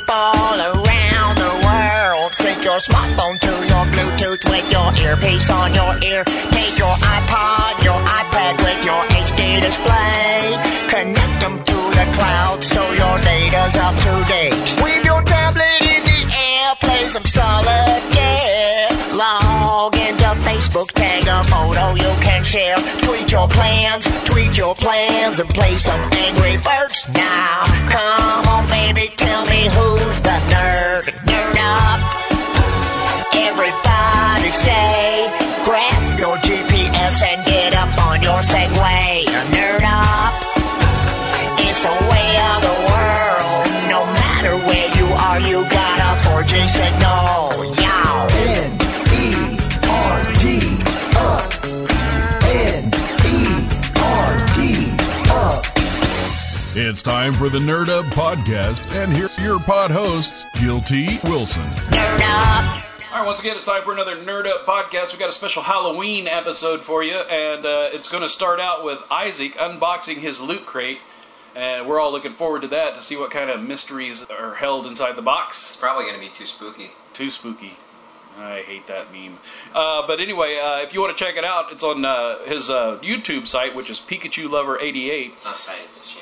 people around the world. Sync your smartphone to your Bluetooth with your earpiece on your ear. Take your iPod, your iPad with your HD display. Connect them to the cloud so your data's up to date. With your tablet in the air, play some solitaire. Log into Facebook, tag a photo you can share. Tweet your plans, and play some Angry Birds. Now, come on, baby, tell me who's the nerd. Nerd up. Everybody say, grab your GPS and get up on your Segway. Nerd up. It's a way of the world. No matter where you are, you got a 4G signal. Yow. N-E-R-D up. N-E-R-D up. It's time for the Nerd Up Podcast, and here's your pod hosts, Guilty Wilson. Nerd up. All right, once again, it's time for another Nerd Up Podcast. We've got a special Halloween episode for you, and it's going to start out with Isaac unboxing his loot crate, and we're all looking forward to that, to see what kind of mysteries are held inside the box. It's probably going to be too spooky. Too spooky. I hate that meme. But anyway, if you want to check it out, it's on his YouTube site, which is Pikachu Lover 88. It's not a site, it's a channel.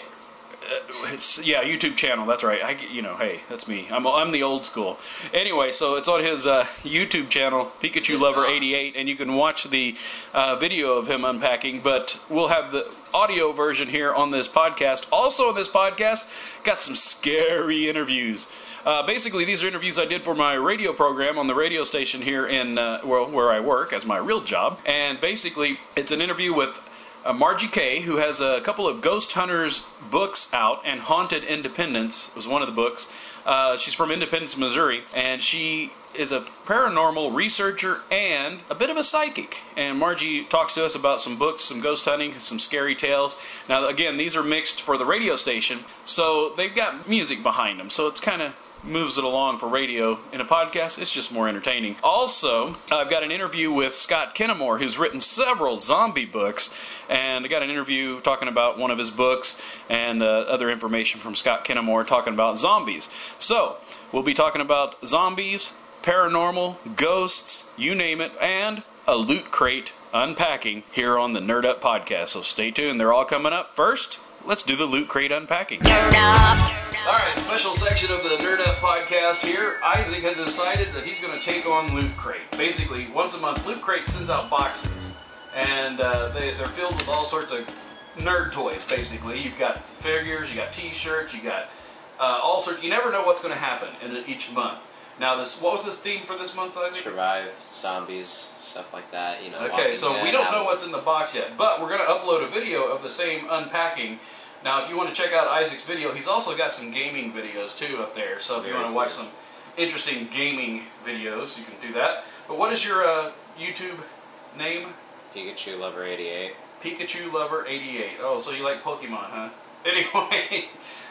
YouTube channel. That's right. Hey, that's me. I'm the old school. Anyway, so it's on his YouTube channel, Pikachu Lover 88, and you can watch the video of him unpacking. But we'll have the audio version here on this podcast. Also, on this podcast, got some scary interviews. Basically, these are interviews I did for my radio program on the radio station here in where I work as my real job. And basically, it's an interview with Margie Kay, who has a couple of Ghost Hunters books out, and Haunted Independence was one of the books. She's from Independence, Missouri, and she is a paranormal researcher and a bit of a psychic. And Margie talks to us about some books, some ghost hunting, some scary tales. Now, again, these are mixed for the radio station, so they've got music behind them, so it's kind of moves it along for radio. In a podcast, it's just more entertaining. Also, I've got an interview with Scott Kinnemore, who's written several zombie books, and I got an interview talking about one of his books and other information from Scott Kinnemore talking about zombies. So, we'll be talking about zombies, paranormal, ghosts, you name it, and a loot crate unpacking here on the Nerd Up Podcast. So stay tuned, they're all coming up. First, let's do the loot crate unpacking. Nerd up. Alright, special section of the Nerd Up Podcast here. Isaac has decided that he's going to take on Loot Crate. Basically, once a month, Loot Crate sends out boxes. And they're filled with all sorts of nerd toys, basically. You've got figures, you got t-shirts, you got all sorts. You never know what's going to happen in each month. Now, what was this theme for this month, Isaac? Survive, zombies, stuff like that. Okay, so we don't know what's in the box yet. But we're going to upload a video of the same unpacking. Now, if you want to check out Isaac's video, he's also got some gaming videos, too, up there. So if you want to watch some interesting gaming videos, you can do that. But what is your YouTube name? Pikachu Lover 88. Pikachu Lover 88. Oh, so you like Pokemon, huh? Anyway,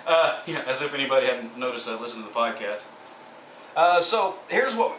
as if anybody hadn't noticed that, listen to the podcast. So here's what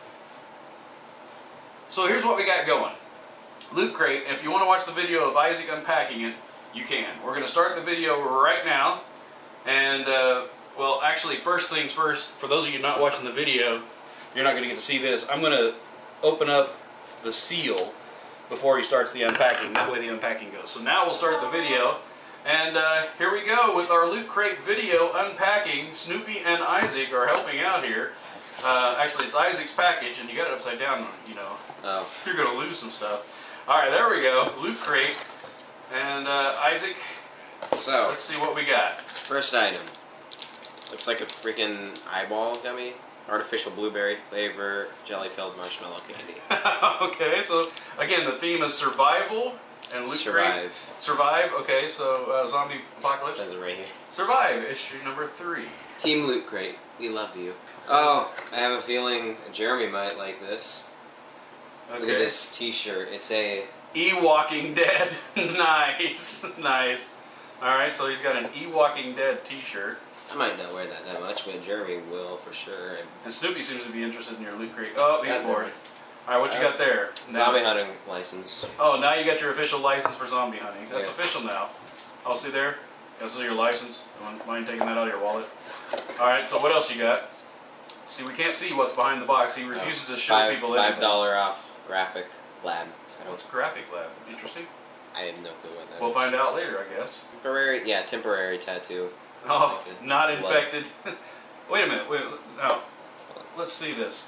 we got going. Loot Crate, and if you want to watch the video of Isaac unpacking it, you can. We're going to start the video right now, and, well, actually, first things first, for those of you not watching the video, you're not going to get to see this. I'm going to open up the seal before he starts the unpacking. That way the unpacking goes. So now we'll start the video, and here we go with our Loot Crate video unpacking. Snoopy and Isaac are helping out here. Actually, it's Isaac's package, and you got it upside down, Oh. You're going to lose some stuff. All right, there we go. Loot Crate. And Isaac, So, let's see what we got. first item. Looks like a freaking eyeball gummy. Artificial blueberry flavor, jelly-filled marshmallow candy. Okay, so again, the theme is survival and Loot Crate. Survive. Okay, so zombie apocalypse. Says it right here. Survive, issue number 3. Team Loot Crate, we love you. Oh, I have a feeling Jeremy might like this. Okay. Look at this t-shirt. It's a... E-Walking Dead. Nice. Nice. Alright, so he's got an E-Walking Dead t-shirt. I might not wear that much, but Jeremy will for sure. And Snoopy seems to be interested in your Loot Crate. Oh, he's bored. Alright, what you got there? Zombie hunting license. Oh, now you got your official license for zombie hunting. That's Yeah. official now. Oh, see there? This is your license. Don't mind taking that out of your wallet. All right. So what else you got? See, we can't see what's behind the box. He refuses to show people anything. $5 off Graphic Lab. What's Graphic Lab? Interesting. I have no clue what that is. We'll find out later, I guess. Temporary tattoo. Oh, like not infected. Wait a minute. No. Let's see this.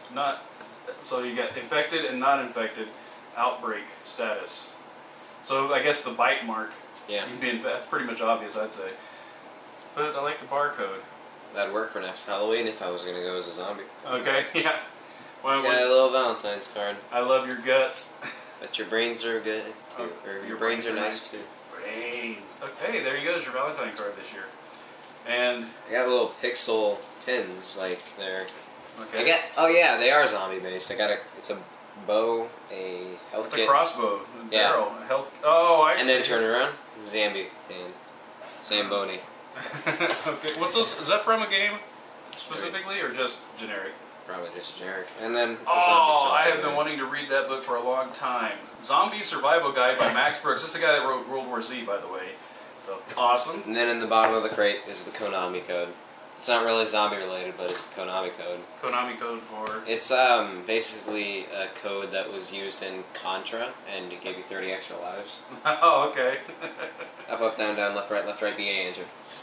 So you got infected and not infected. Outbreak status. So I guess the bite mark. Yeah. That's pretty much obvious, I'd say. But I like the barcode. That'd work for next Halloween if I was going to go as a zombie. Okay, yeah. Well, got a little Valentine's card. I love your guts. But your brains are good, too. Or your brains are nice, too. Brains. Okay, there you go. There's your Valentine card this year. And I got little pixel pins, like they're... Okay. Oh yeah, they are zombie based. It's a bow, a health kit. It's a crossbow. Yeah. Barrel. A health... Oh, I see. And then turn around. Zambi and Zamboni. Okay. What's those? Is that from a game specifically, or just generic? Probably just generic. And then I have been wanting to read that book for a long time. Zombie Survival Guide by Max Brooks. That's the guy that wrote World War Z, by the way. So awesome. And then in the bottom of the crate is the Konami code. It's not really zombie related, but it's the Konami code. Konami code for? It's basically a code that was used in Contra, and it gave you 30 extra lives. Oh, okay. Up, down, left, right, BA engine.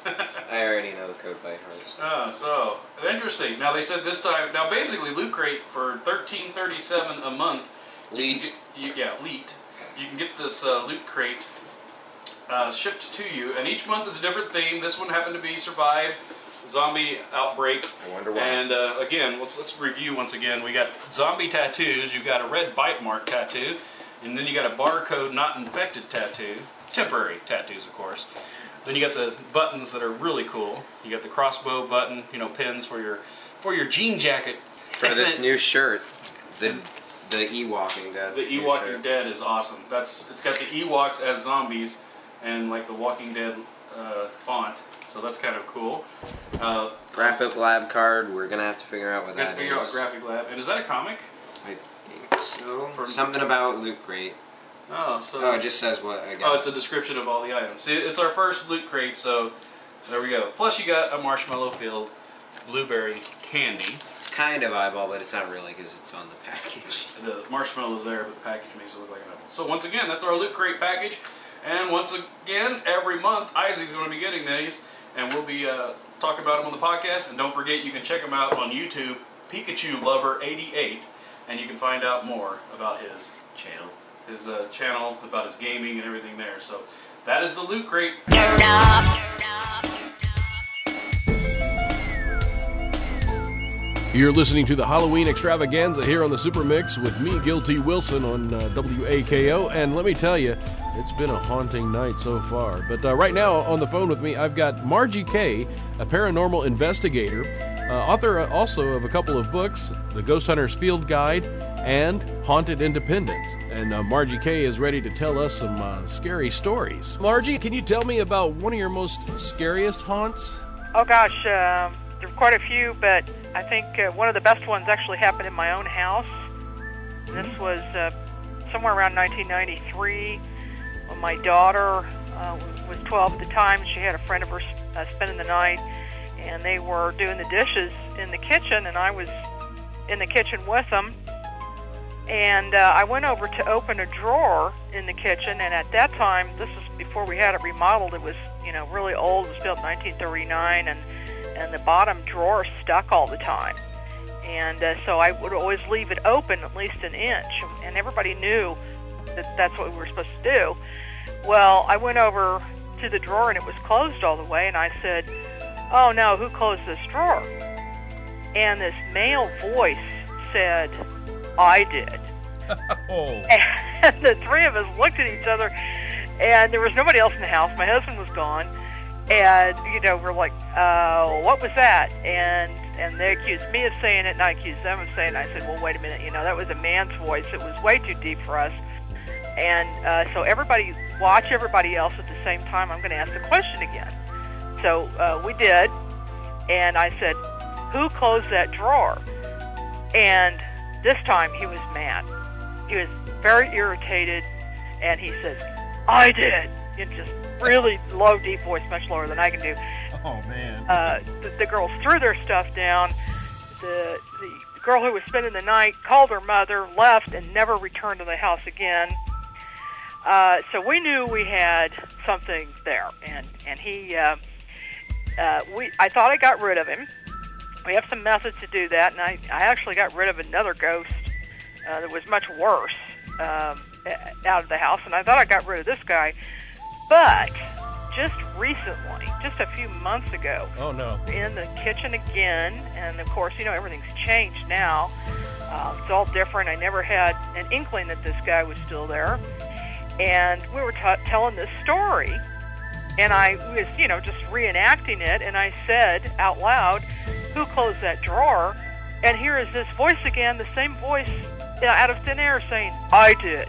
I already know the code by heart. Oh, so interesting. Now they said this time. Now basically, Loot Crate for $13.37 a month. Leet. Leet. You can get this Loot Crate shipped to you, and each month is a different theme. This one happened to be Survive Zombie Outbreak. I wonder why. And again, let's review once again. We got zombie tattoos. You've got a red bite mark tattoo, and then you got a barcode not infected tattoo. Temporary tattoos, of course. Then you got the buttons that are really cool. You got the crossbow button, pins for your jean jacket. For this new shirt, the Ewoking Dead. The Ewoking Dead is awesome. It's got the Ewoks as zombies, and like the Walking Dead font. So that's kind of cool. Graphic Lab card. We're gonna have to figure out what that is. Figure out Graphic Lab. And is that a comic? I think so. Something about Loot Crate. Oh, it just says what I got. Oh, it's a description of all the items. See, it's our first Loot Crate, so there we go. Plus, you got a marshmallow-filled blueberry candy. It's kind of eyeball, but it's not really because it's on the package. The marshmallow's there, but the package makes it look like an apple. So once again, that's our Loot Crate package. And once again, every month, Isaac's going to be getting these, and we'll be talking about them on the podcast. And don't forget, you can check them out on YouTube, Pikachu Lover 88, and you can find out more about his channel. Channel about his gaming and everything there. So that is the Loot Crate. You're listening to the Halloween Extravaganza here on the Super Mix with me, Guilty Wilson, on WAKO. And let me tell you, it's been a haunting night so far. But right now on the phone with me, I've got Margie Kay, a paranormal investigator, author also of a couple of books, The Ghost Hunter's Field Guide and Haunted Independence. And Margie Kay is ready to tell us some scary stories. Margie, can you tell me about one of your most scariest haunts? Oh gosh, there are quite a few, but I think one of the best ones actually happened in my own house. This was somewhere around 1993 when my daughter was 12 at the time. She had a friend of hers spending the night, and they were doing the dishes in the kitchen, and I was in the kitchen with them. And I went over to open a drawer in the kitchen, and at that time, this was before we had it remodeled. It was, really old. It was built in 1939, and the bottom drawer stuck all the time. And so I would always leave it open at least an inch, and everybody knew that that's what we were supposed to do. Well, I went over to the drawer, and it was closed all the way, and I said, "Oh, no, who closed this drawer?" And this male voice said, "I did." Oh. And the three of us looked at each other, and there was nobody else in the house. My husband was gone, and we're like, "What was that?" And they accused me of saying it, and I accused them of saying it. I said, "Well, wait a minute, that was a man's voice. It was way too deep for us." And so everybody watch everybody else at the same time. I'm going to ask the question again. So we did, and I said, "Who closed that drawer?" And this time he was mad. He was very irritated, and he says, "I did." just really low, deep voice, much lower than I can do. Oh, man. The girls threw their stuff down. The girl who was spending the night called her mother, left, and never returned to the house again. So we knew we had something there, and he, I thought I got rid of him. We have some methods to do that, and I actually got rid of another ghost that was much worse out of the house, and I thought I got rid of this guy. But just recently, just a few months ago, Oh, no. in the kitchen again, and of course, everything's changed now. It's all different. I never had an inkling that this guy was still there. And we were telling this story, and I was, just reenacting it, and I said out loud, "Who closed that drawer?" And here is this voice again, the same voice out of thin air saying, "I did."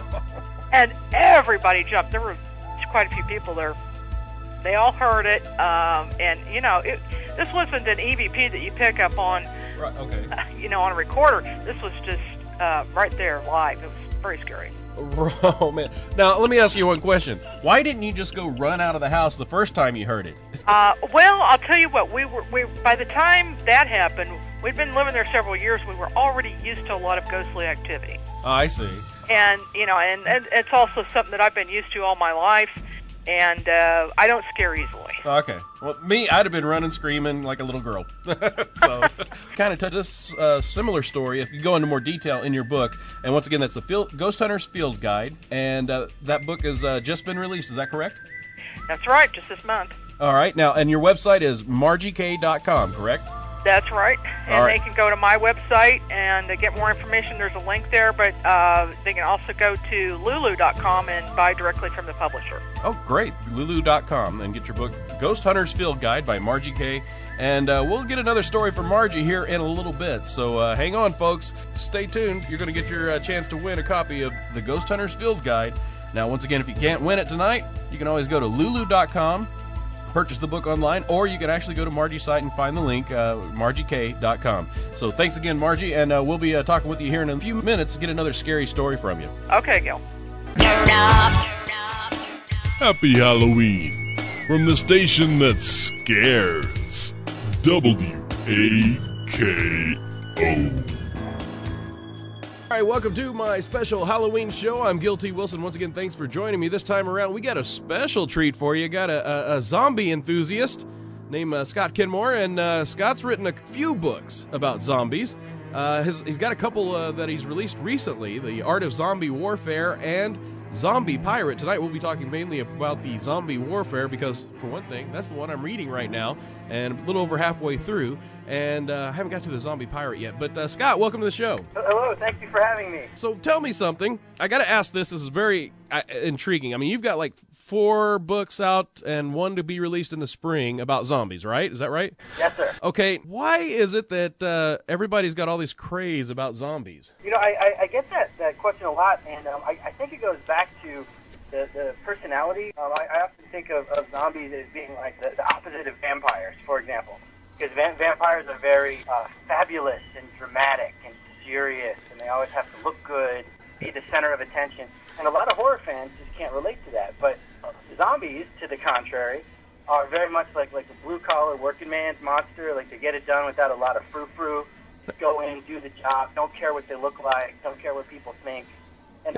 And everybody jumped. There were quite a few people there. They all heard it, and, this wasn't an EVP that you pick up on, Right, okay. on a recorder. This was just right there live. It was very scary. Oh, man. Now, let me ask you one question. Why didn't you just go run out of the house the first time you heard it? Well, I'll tell you what. We by the time that happened, we'd been living there several years. We were already used to a lot of ghostly activity. Oh, I see. And, and it's also something that I've been used to all my life, and I don't scare easily. Okay. Well, me, I'd have been running, screaming like a little girl. So, kind of touch this similar story, if you go into more detail in your book. And once again, that's the Ghost Hunter's Field Guide. And that book has just been released. Is that correct? That's right, just this month. All right. Now, and your website is margiek.com, correct? That's right. And All right. They can go to my website and get more information. There's a link there, but they can also go to lulu.com and buy directly from the publisher. Oh, great. Lulu.com and get your book, Ghost Hunter's Field Guide by Margie K. And we'll get another story from Margie here in a little bit. So hang on, folks. Stay tuned. You're going to get your chance to win a copy of the Ghost Hunter's Field Guide. Now, once again, if you can't win it tonight, you can always go to lulu.com, purchase the book online, or you can actually go to Margie's site and find the link, margiek.com. So thanks again, Margie, and we'll be talking with you here in a few minutes to get another scary story from you. Okay, Gil. Happy Halloween from the station that scares, WAKO. All right, welcome to my special Halloween show. I'm Gil T. Wilson. Once again, thanks for joining me. This time around, we got a special treat for you. Got a zombie enthusiast named Scott Kenmore, and Scott's written a few books about zombies. He's got a couple that he's released recently, The Art of Zombie Warfare and Zombie Pirate. Tonight we'll be talking mainly about the zombie warfare because, for one thing, that's the one I'm reading right now, and a little over halfway through, and I haven't got to the zombie pirate yet. But Scott, welcome to the show. Hello, thank you for having me. So tell me something. I got to ask this. This is very intriguing. I mean, you've got like 4 books out and one to be released in the spring about zombies, right? Is that right? Yes, sir. Okay. Why is it that everybody's got all this craze about zombies? I get that question a lot, and I think it goes back to the personality. I often think of zombies as being like the opposite of vampires, for example. Because vampires are very fabulous and dramatic and serious, and they always have to look good, be the center of attention. And a lot of horror fans just can't relate to that. But zombies, to the contrary, are very much like the blue-collar working man's monster. Like, they get it done without a lot of frou-frou. Just go in, do the job, don't care what they look like, don't care what people think. And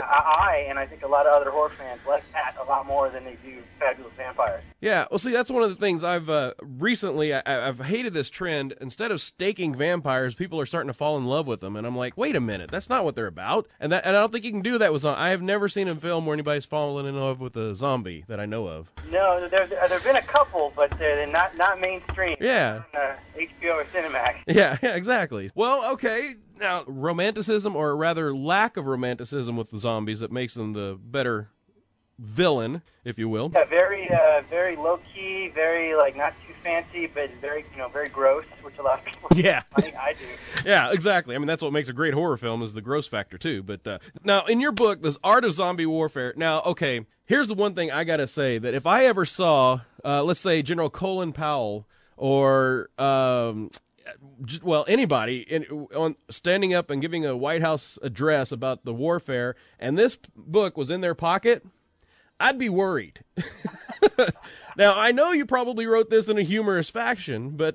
I think a lot of other horror fans like that a lot more than they do fabulous vampires. Yeah, well, see, that's one of the things I've recently, I've hated this trend. Instead of staking vampires, people are starting to fall in love with them. And I'm like, wait a minute, that's not what they're about. And I don't think you can do that with zombies. I have never seen a film where anybody's fallen in love with a zombie that I know of. No, there have been a couple, but they're not mainstream. Yeah. On HBO or Cinemax. Yeah, exactly. Well, okay. Now, romanticism, or rather lack of romanticism with the zombies that makes them the better villain, if you will. Yeah, very low-key, very, not too fancy, but very gross, which a lot of people Yeah. I think I do. Yeah, exactly. I mean, that's what makes a great horror film is the gross factor, too. But now, in your book, The Art of Zombie Warfare, now, okay, here's the one thing I got to say, that if I ever saw, let's say, General Colin Powell or... anybody on standing up and giving a White House address about the warfare, and this book was in their pocket, I'd be worried. Now, I know you probably wrote this in a humorous fashion, but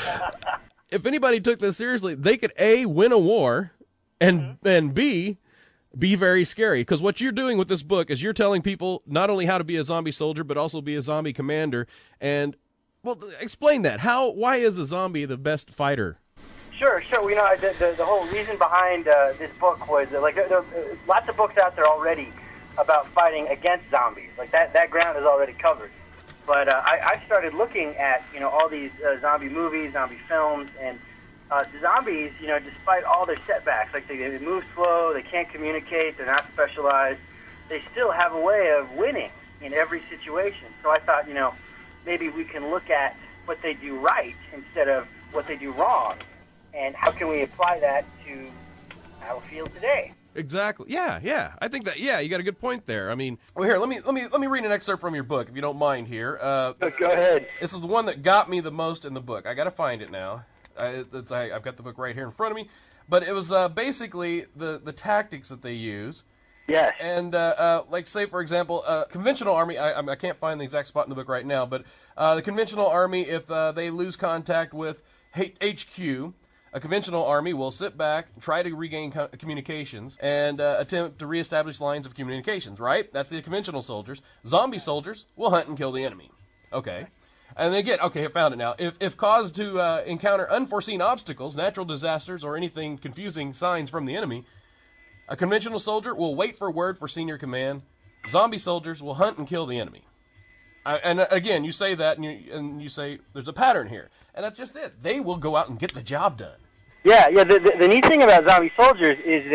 if anybody took this seriously, they could A, win a war, and B, be very scary. Because what you're doing with this book is you're telling people not only how to be a zombie soldier, but also be a zombie commander. And, well, explain that. Why is a zombie the best fighter? Sure. Well, you know, the whole reason behind this book was that, like, there are lots of books out there already about fighting against zombies. Like, that ground is already covered. But I started looking at, you know, all these zombie movies, zombie films, and the zombies, you know, despite all their setbacks, like they move slow, they can't communicate, they're not specialized, they still have a way of winning in every situation. So I thought, you know, maybe we can look at what they do right instead of what they do wrong, and how can we apply that to our field today? Exactly. Yeah. I think that. Yeah, you got a good point there. I mean, well, here, let me read an excerpt from your book, if you don't mind. Here, Go ahead. This is the one that got me the most in the book. I got to find it now. I've got the book right here in front of me, but it was basically the tactics that they use. Yes. And like, say for example, conventional army. I can't find the exact spot in the book right now, but the conventional army, if they lose contact with HQ. A conventional army will sit back, try to regain communications, and attempt to reestablish lines of communications, right? That's the conventional soldiers. Zombie soldiers will hunt and kill the enemy. Okay. And again, okay, I found it now. If caused to encounter unforeseen obstacles, natural disasters, or anything confusing signs from the enemy, a conventional soldier will wait for word for senior command. Zombie soldiers will hunt and kill the enemy. And again, you say that, and you say there's a pattern here. And that's just it. They will go out and get the job done. Yeah. The neat thing about zombie soldiers is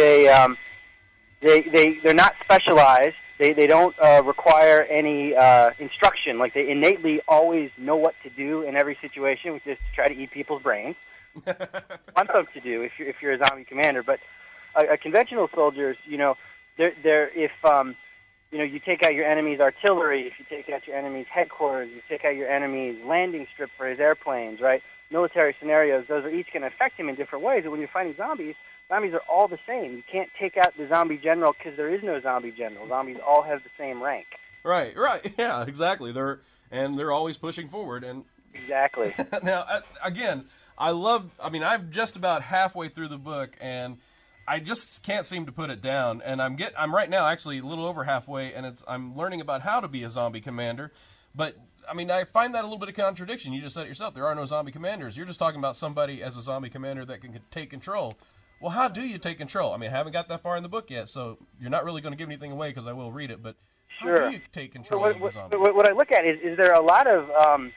they're not specialized. They don't require any instruction. Like, they innately always know what to do in every situation, which is to try to eat people's brains. Fun folks to do if you're a zombie commander. But a conventional soldiers, you know, they're if you know, you take out your enemy's artillery, if you take out your enemy's headquarters, you take out your enemy's landing strip for his airplanes, right? Military scenarios, those are each going to affect him in different ways. And when you're fighting zombies, zombies are all the same. You can't take out the zombie general because there is no zombie general. Zombies all have the same rank. Right. Yeah, exactly. They're always pushing forward. And exactly. Now, again, I'm just about halfway through the book, and I just can't seem to put it down. And I'm right now actually a little over halfway, and I'm learning about how to be a zombie commander. But I mean, I find that a little bit of contradiction. You just said it yourself. There are no zombie commanders. You're just talking about somebody as a zombie commander that can take control. Well, how do you take control? I mean, I haven't got that far in the book yet, so you're not really going to give anything away because I will read it. But sure. How do you take control of the zombie? What I look at is there are a lot of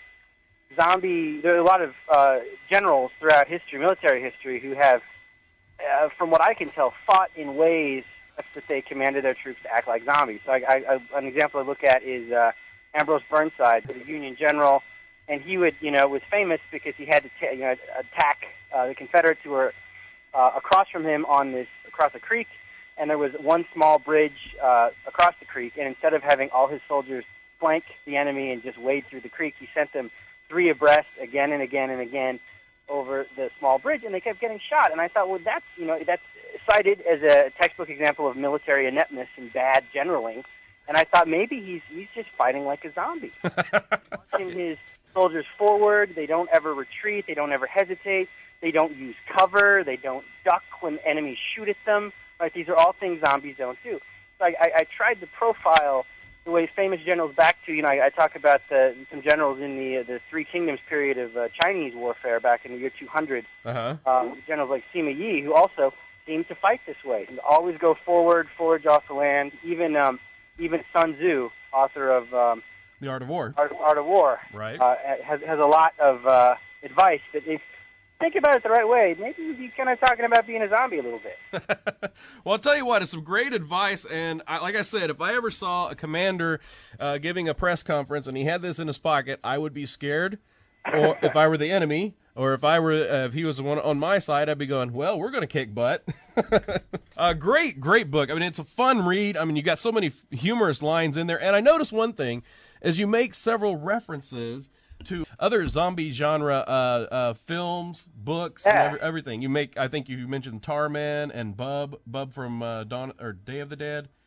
generals throughout history, military history, who have, from what I can tell, fought in ways that they commanded their troops to act like zombies. So an example I look at is Ambrose Burnside, the Union general, and he was famous because he had to attack the Confederates who were across from him across a creek, and there was one small bridge across the creek, and instead of having all his soldiers flank the enemy and just wade through the creek, he sent them 3 abreast again and again and again over the small bridge, and they kept getting shot. And I thought, well, that's cited as a textbook example of military ineptness and bad generaling. And I thought maybe he's just fighting like a zombie. Marching his soldiers forward, they don't ever retreat, they don't ever hesitate, they don't use cover, they don't duck when enemies shoot at them. Right? These are all things zombies don't do. So I tried to profile the way famous generals back to, I talk about some generals in the Three Kingdoms period of Chinese warfare back in the year 200. Generals like Sima Yi, who also seemed to fight this way, and always go forward, forge off the land. Even Sun Tzu, author of The Art of War. Art of War, right? Has a lot of advice that if think about it the right way, maybe we'd be kind of talking about being a zombie a little bit. Well, I'll tell you what, it's some great advice, and like I said, if I ever saw a commander giving a press conference and he had this in his pocket, I would be scared. Or if I were the enemy, or if he was the one on my side, I'd be going, well, we're going to kick butt. Great book. I mean, it's a fun read. I mean, you got so many humorous lines in there, and I noticed one thing, is you make several references to other zombie genre films, books, and everything. I think you mentioned Tarman and Bub from Day of the Dead,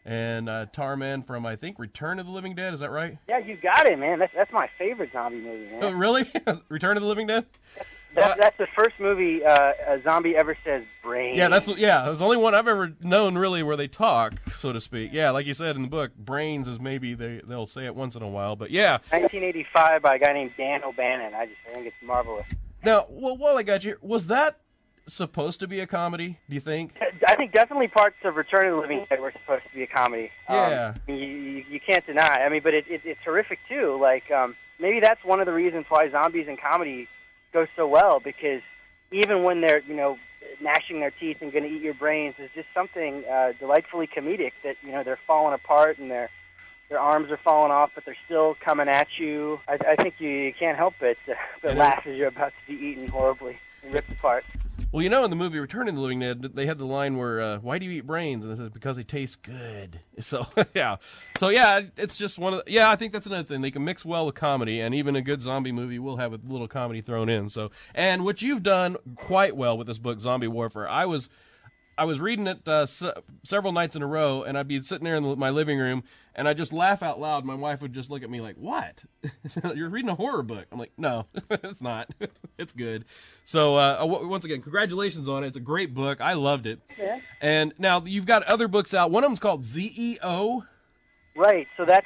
and Tarman from, I think, Return of the Living Dead. Is that right? Yeah, you got it, man. That's my favorite zombie movie, man. Oh, really? Return of the Living Dead? That's the first movie a zombie ever says brains. Yeah, that's the only one I've ever known really where they talk, so to speak. Yeah, like you said in the book, brains is maybe they'll say it once in a while, but yeah. 1985 by a guy named Dan O'Bannon. I think it's marvelous. Now, well, while I got you, was that supposed to be a comedy, do you think? I think definitely parts of Return of the Living Dead were supposed to be a comedy. Yeah. You can't deny. I mean, but it's horrific too. Like, maybe that's one of the reasons why zombies and comedy go so well, because even when they're, gnashing their teeth and going to eat your brains, there's just something delightfully comedic that, they're falling apart and their arms are falling off, but they're still coming at you. I think you can't help but laugh as you're about to be eaten horribly and ripped apart. Well, in the movie Return of the Living Dead, they had the line where, why do you eat brains? And they said, because they taste good. So, yeah. So, yeah, it's just one of the... Yeah, I think that's another thing. They can mix well with comedy, and even a good zombie movie will have a little comedy thrown in. So, and what you've done quite well with this book, Zombie Warfare, I was reading it several nights in a row, and I'd be sitting there in my living room, and I'd just laugh out loud. My wife would just look at me like, what? You're reading a horror book. I'm like, no, it's not. It's good. So, once again, congratulations on it. It's a great book. I loved it. Yeah. And now you've got other books out. One of them's called ZEO. Right. So that's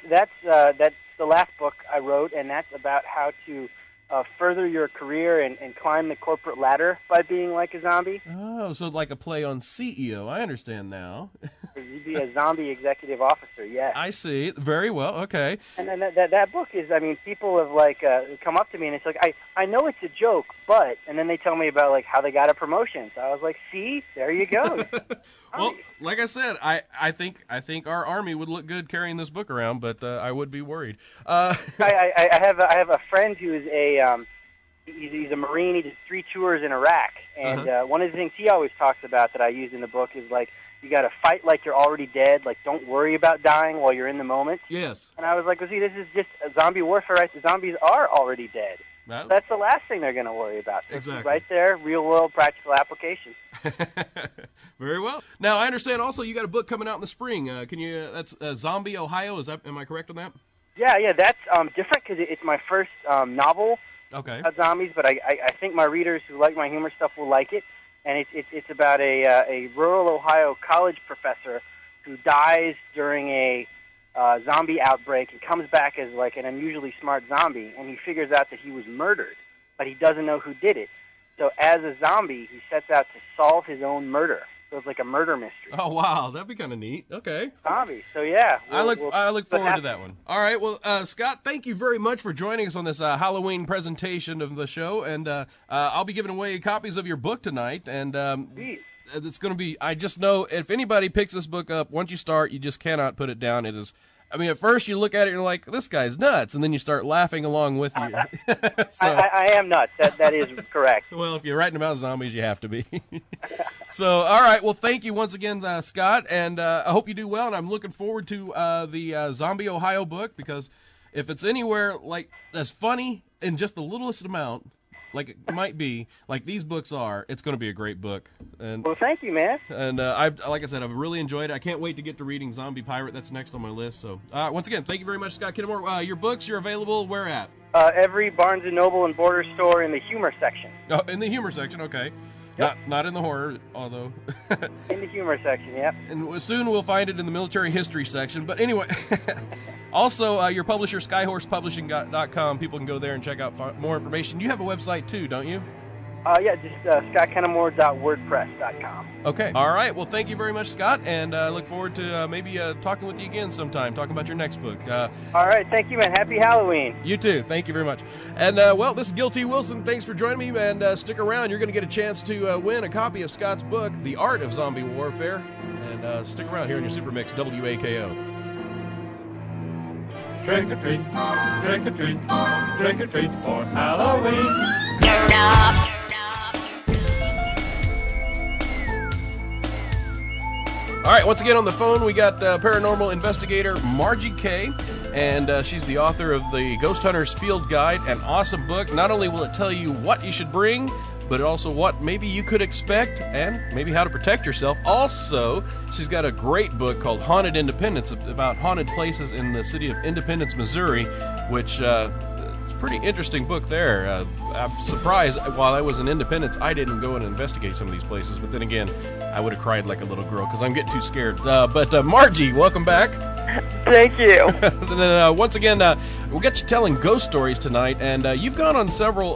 the last book I wrote, and that's about how to further your career and climb the corporate ladder by being like a zombie. Oh, so like a play on CEO. I understand now. You'd be a zombie executive officer, yes. I see. Very well. Okay. And then that book is, people have come up to me and it's like, I know it's a joke, but, and then they tell me about how they got a promotion. So I was like, see, there you go. Well, like I said, I think our Army would look good carrying this book around, but I would be worried. I have a friend who's he's a Marine. He did 3 tours in Iraq, and one of the things he always talks about that I use in the book is you got to fight like you're already dead. Like, don't worry about dying while you're in the moment. Yes. And I was like, well, see, this is just a zombie warfare, right? The zombies are already dead. That's the last thing they're going to worry about. Exactly. Right there, real-world practical application. Very well. Now, I understand also you got a book coming out in the spring. That's Zombie Ohio. Am I correct on that? Yeah, that's different because it's my first novel about zombies, but I think my readers who like my humor stuff will like it. And it's about a rural Ohio college professor who dies during a zombie outbreak and comes back as an unusually smart zombie, and he figures out that he was murdered, but he doesn't know who did it. So as a zombie, he sets out to solve his own murder. So it's like a murder mystery. Oh, wow. That'd be kind of neat. Okay. Zombie. So, yeah. I look forward to that one. All right. Well, Scott, thank you very much for joining us on this Halloween presentation of the show. And I'll be giving away copies of your book tonight. And it's going to be, I just know if anybody picks this book up, once you start, you just cannot put it down. It is... at first you look at it and you're like, this guy's nuts, and then you start laughing along with you. So, I am nuts. That is correct. Well, if you're writing about zombies, you have to be. So, all right. Well, thank you once again, Scott, and I hope you do well, and I'm looking forward to the Zombie Ohio book, because if it's anywhere as funny in just the littlest amount, like it might be, like these books are, it's going to be a great book. And well, thank you, man. And like I said, I've really enjoyed it. I can't wait to get to reading Zombie Pirate. That's next on my list. So once again, thank you very much, Scott Kinnamore. Your books, you're available where at? Every Barnes & Noble and Border store in the humor section. Oh, in the humor section, okay. Yep. Not in the horror, although. In the humor section, yeah. And soon we'll find it in the military history section. But anyway, also your publisher, SkyHorsePublishing.com. People can go there and check out more information. You have a website too, don't you? Yeah, just scottkinnamore.wordpress.com. Okay. All right. Well, thank you very much, Scott, and I look forward to maybe talking with you again sometime, talking about your next book. All right. Thank you, man. Happy Halloween. You too. Thank you very much. And, this is Gil T. Wilson. Thanks for joining me, and stick around. You're going to get a chance to win a copy of Scott's book, The Art of Zombie Warfare. And stick around here in your Super Mix, WAKO. Trick or treat, trick or treat, trick or treat for Halloween. Turn up. All right, once again on the phone, we got paranormal investigator Margie Kay, and she's the author of the Ghost Hunters Field Guide, an awesome book. Not only will it tell you what you should bring, but also what maybe you could expect and maybe how to protect yourself. Also, she's got a great book called Haunted Independence about haunted places in the city of Independence, Missouri, which pretty interesting book there. I'm surprised while I was in Independence, I didn't go and investigate some of these places, but then again, I would have cried like a little girl because I'm getting too scared. But Margie, welcome back. Thank you. And then, once again, we'll get you telling ghost stories tonight, and you've gone on several,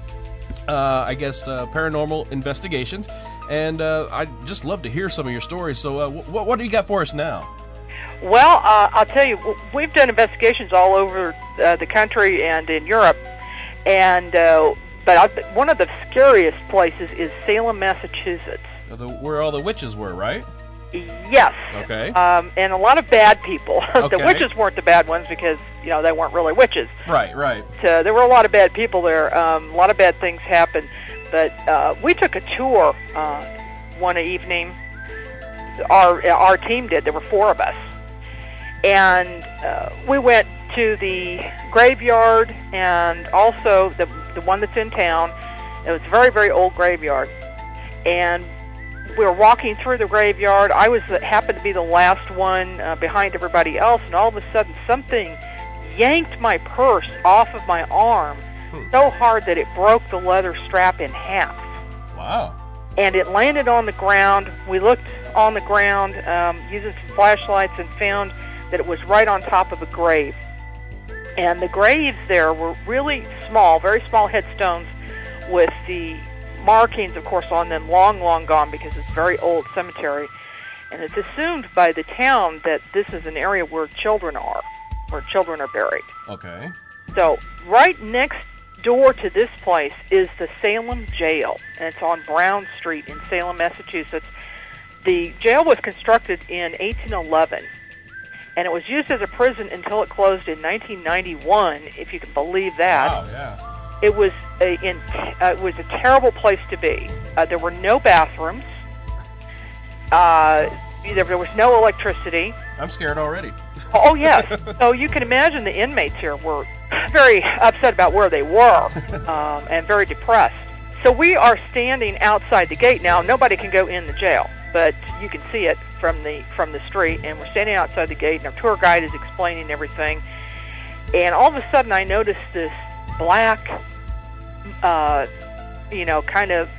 paranormal investigations, and I'd just love to hear some of your stories. So what do you got for us now? Well, I'll tell you, we've done investigations all over the country and in Europe, and one of the scariest places is Salem, Massachusetts. Where all the witches were, right? Yes. Okay. And a lot of bad people. Okay. The witches weren't the bad ones because, they weren't really witches. Right. So there were a lot of bad people there. A lot of bad things happened. But we took a tour one evening. Our team did. There were 4 of us. And we went to the graveyard and also the one that's in town. It was a very, very old graveyard. And we were walking through the graveyard. I happened to be the last one behind everybody else, and all of a sudden something yanked my purse off of my arm so hard that it broke the leather strap in half. Wow. And it landed on the ground. We looked on the ground using some flashlights and found that it was right on top of a grave. And the graves there were really small, very small headstones with the markings, of course, on them long, long gone because it's a very old cemetery. And it's assumed by the town that this is an area where children are buried. Okay. So right next door to this place is the Salem Jail, and it's on Brown Street in Salem, Massachusetts. The jail was constructed in 1811, and it was used as a prison until it closed in 1991, if you can believe that. Wow, yeah. It was a terrible place to be. There were no bathrooms. There was no electricity. I'm scared already. Oh, yes. So you can imagine the inmates here were very upset about where they were and very depressed. So we are standing outside the gate now. Nobody can go in the jail, but you can see it from the street. And we're standing outside the gate, and our tour guide is explaining everything. And all of a sudden, I noticed this black, kind of,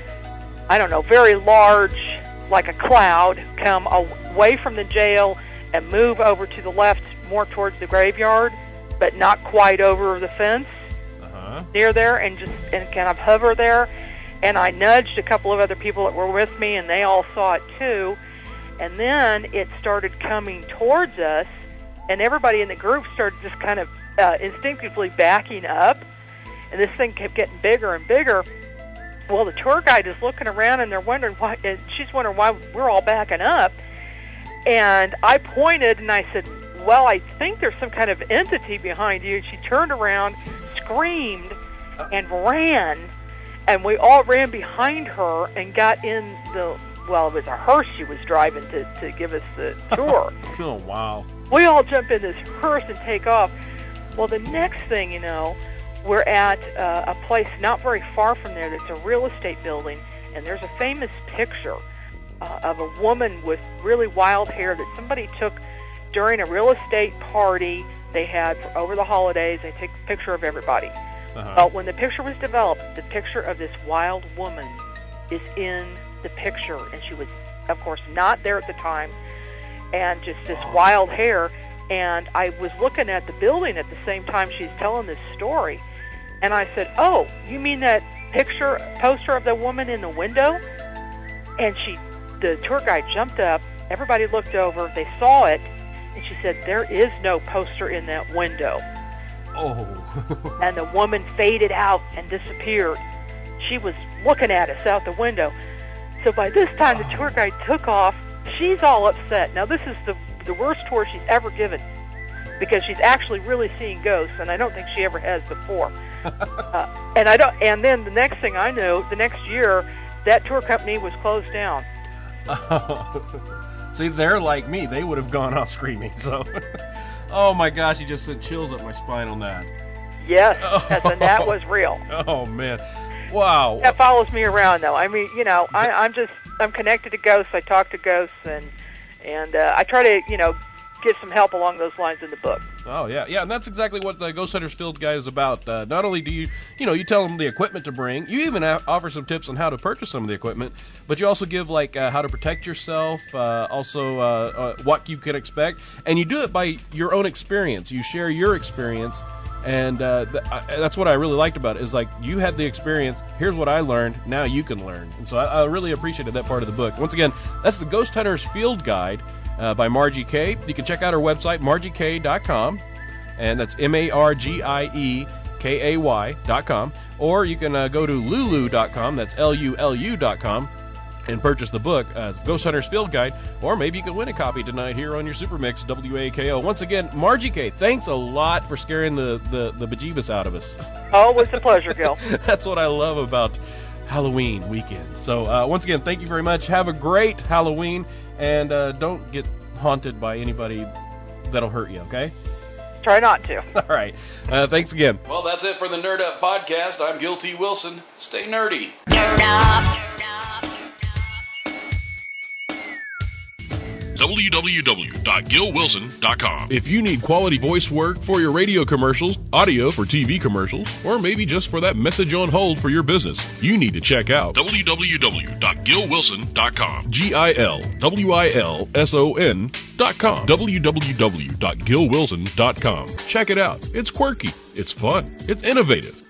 very large, like a cloud, come away from the jail and move over to the left, more towards the graveyard, but not quite over the fence near there, and kind of hover there. And I nudged a couple of other people that were with me, and they all saw it too. And then it started coming towards us, and everybody in the group started just kind of instinctively backing up. And this thing kept getting bigger and bigger. Well, the tour guide is looking around, and they're wondering why. And she's wondering why we're all backing up. And I pointed, and I said, "Well, I think there's some kind of entity behind you." And she turned around, screamed, and ran. And we all ran behind her and got in it was a hearse she was driving to give us the tour. Oh, wow. We all jump in this hearse and take off. Well, the next thing you know, we're at a place not very far from there that's a real estate building, and there's a famous picture of a woman with really wild hair that somebody took during a real estate party they had over the holidays. They took a picture of everybody. But when the picture was developed, the picture of this wild woman is in the picture, and she was, of course, not there at the time, and just this wild hair. And I was looking at the building at the same time she's telling this story, and I said, "Oh, you mean that poster of the woman in the window?" And the tour guide jumped up, everybody looked over, they saw it, and she said, "There is no poster in that window." Oh. And the woman faded out and disappeared. She was looking at us out the window. So by this time, the tour guide took off. She's all upset. Now, this is the worst tour she's ever given, because she's actually really seeing ghosts, and I don't think she ever has before. And then the next thing I know, the next year, that tour company was closed down. See, they're like me. They would have gone off screaming. So, oh my gosh, you just sent chills up my spine on that. Yes, and that was real. Oh man. Wow. That follows me around, though. I mean, you know, I'm connected to ghosts. I talk to ghosts, and I try to, you know, give some help along those lines in the book. Oh, yeah, and that's exactly what the Ghost Hunters Field Guide is about. Not only do you tell them the equipment to bring, you even offer some tips on how to purchase some of the equipment, but you also give, like, how to protect yourself, also what you can expect, and you do it by your own experience. You share your experience, and that's what I really liked about it, is like, you had the experience, here's what I learned, now you can learn. And so I really appreciated that part of the book. Once again, that's the Ghost Hunters Field Guide by Margie Kay. You can check out her website, margiekay.com, and that's MargieKay.com, or you can go to lulu.com, that's LULU.com, and purchase the book, Ghost Hunters Field Guide, or maybe you can win a copy tonight here on your Super Mix, WAKO. Once again, Margie Kay, thanks a lot for scaring the bejeebus out of us. Always a pleasure, Gil. That's what I love about Halloween weekend. So once again, thank you very much. Have a great Halloween, and don't get haunted by anybody that'll hurt you, okay? Try not to. All right. Thanks again. Well, that's it for the Nerd Up Podcast. I'm Gil T. Wilson. Stay nerdy. Nerd up. www.gilwilson.com. If you need quality voice work for your radio commercials, audio for TV commercials, or maybe just for that message on hold for your business, you need to check out www.gilwilson.com. GILWILSON.com. www.gilwilson.com. Check it out. It's quirky. It's fun. It's innovative.